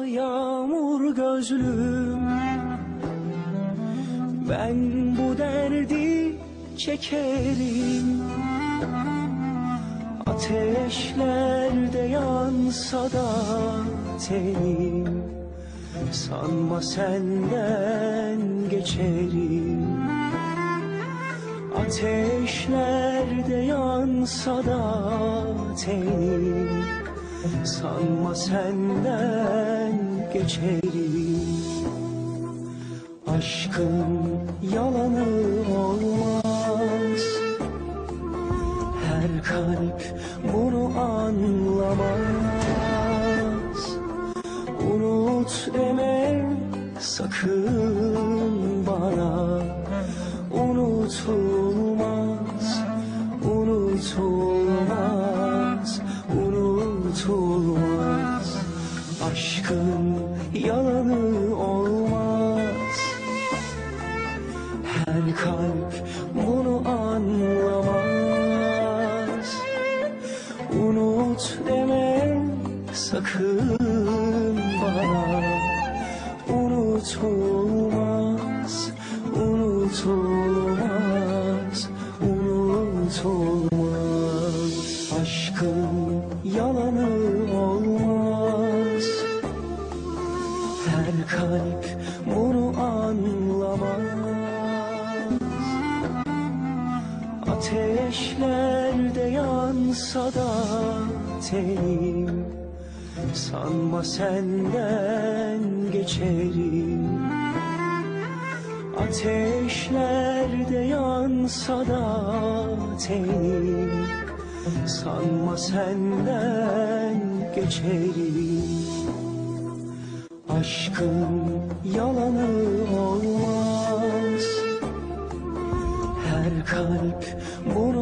yağmur gözlüm, ben bu derdi çekerim. Ateşlerde yansa da tenim, sanma senden geçerim. Ateşlerde yansa da tenim, sanma senden geçerim. Aşkın yalanı olmaz, her kalp bunu anlamaz. Unut deme sakın bana, unutulmaz, unutulmaz, unutulmaz. Aşkın yalanı olmaz, her kalp bunu anlamaz. Unut deme sakın bana, unutulmaz, unutulmaz, unutulmaz. Aşkın yalanı olmaz, her kalp bunu anlamaz. Ateşlerde yansa da tenim, sanma senden geçerim. Ateşlerde yansa da tenim, sanma senden geçerim. Aşkın yalanı olmaz, her kalp bunu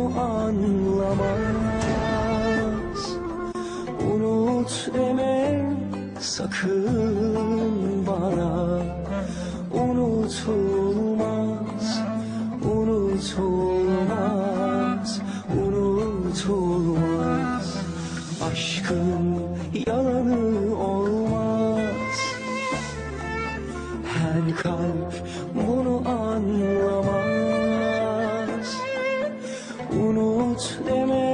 anlamaz. Unut deme sakın bana, unutulmaz, unutulmaz, unutulmaz. Aşkın yalanı olmaz, her kalp bunu anlamaz. Unut deme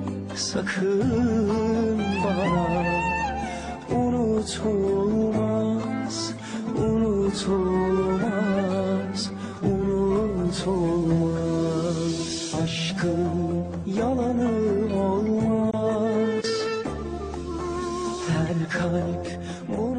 sakın bana, unutulmaz, unutulmaz, unutulmaz. Aşkın yalanı olmaz, her kalp bunu